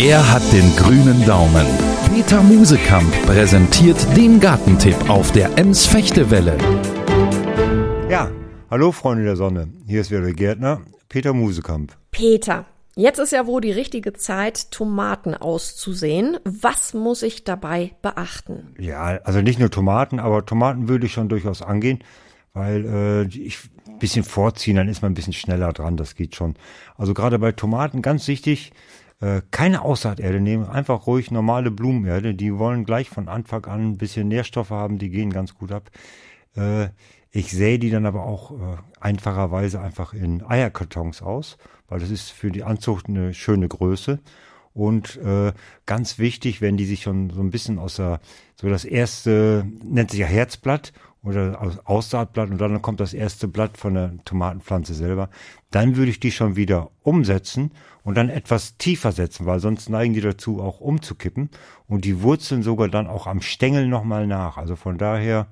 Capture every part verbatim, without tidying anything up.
Er hat den grünen Daumen. Peter Musekamp präsentiert den Gartentipp auf der Ems-Fechtewelle. Ja, hallo Freunde der Sonne. Hier ist wieder der Gärtner, Peter Musekamp. Peter, jetzt ist ja wohl die richtige Zeit, Tomaten auszusehen. Was muss ich dabei beachten? Ja, also nicht nur Tomaten, aber Tomaten würde ich schon durchaus angehen, weil äh, ich ein bisschen vorziehen, dann ist man ein bisschen schneller dran, das geht schon. Also gerade bei Tomaten ganz wichtig, äh, keine Aussaaterde nehmen, einfach ruhig normale Blumenerde, die wollen gleich von Anfang an ein bisschen Nährstoffe haben, die gehen ganz gut ab. Äh, ich sähe die dann aber auch äh, einfacherweise einfach in Eierkartons aus, weil das ist für die Anzucht eine schöne Größe. Und äh, ganz wichtig, wenn die sich schon so ein bisschen aus der, so das erste, nennt sich ja Herzblatt oder Aussaatblatt und dann kommt das erste Blatt von der Tomatenpflanze selber, dann würde ich die schon wieder umsetzen und dann etwas tiefer setzen, weil sonst neigen die dazu auch umzukippen und die Wurzeln sogar dann auch am Stängel nochmal nach. Also von daher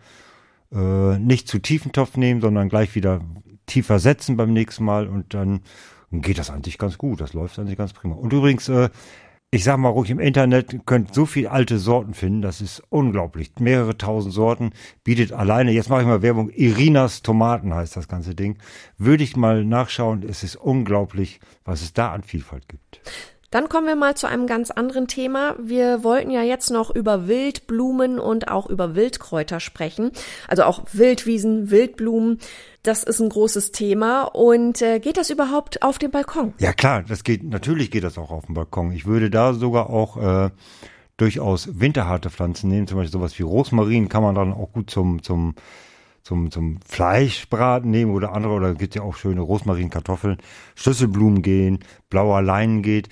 äh, nicht zu tiefen Topf nehmen, sondern gleich wieder tiefer setzen beim nächsten Mal und dann geht das eigentlich ganz gut. Das läuft eigentlich ganz prima. Und übrigens, äh, ich sag mal ruhig, im Internet, ihr könnt so viele alte Sorten finden, das ist unglaublich. Mehrere tausend Sorten, bietet alleine, jetzt mache ich mal Werbung, Irinas Tomaten heißt das ganze Ding. Würde ich mal nachschauen, es ist unglaublich, was es da an Vielfalt gibt. Dann kommen wir mal zu einem ganz anderen Thema. Wir wollten ja jetzt noch über Wildblumen und auch über Wildkräuter sprechen. Also auch Wildwiesen, Wildblumen. Das ist ein großes Thema. Und äh, geht das überhaupt auf dem Balkon? Ja klar, das geht, natürlich geht das auch auf dem Balkon. Ich würde da sogar auch äh, durchaus winterharte Pflanzen nehmen. Zum Beispiel sowas wie Rosmarin kann man dann auch gut zum, zum, zum, zum Fleischbraten nehmen oder andere. Oder gibt ja auch schöne Rosmarinkartoffeln. Schlüsselblumen gehen, blauer Leinen geht.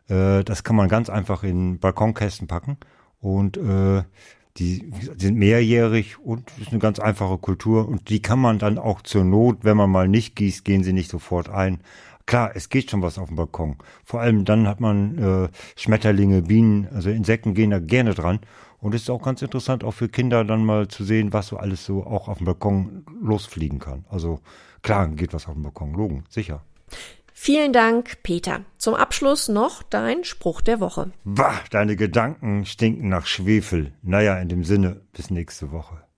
Das kann man ganz einfach in Balkonkästen packen und äh, die sind mehrjährig und ist eine ganz einfache Kultur und die kann man dann auch zur Not, wenn man mal nicht gießt, gehen sie nicht sofort ein. Klar, es geht schon was auf dem Balkon. Vor allem dann hat man äh, Schmetterlinge, Bienen, also Insekten gehen da gerne dran und es ist auch ganz interessant auch für Kinder dann mal zu sehen, was so alles so auch auf dem Balkon losfliegen kann. Also klar, geht was auf dem Balkon, Logen, sicher. Vielen Dank, Peter. Zum Abschluss noch dein Spruch der Woche. Bah, deine Gedanken stinken nach Schwefel. Naja, in dem Sinne, bis nächste Woche.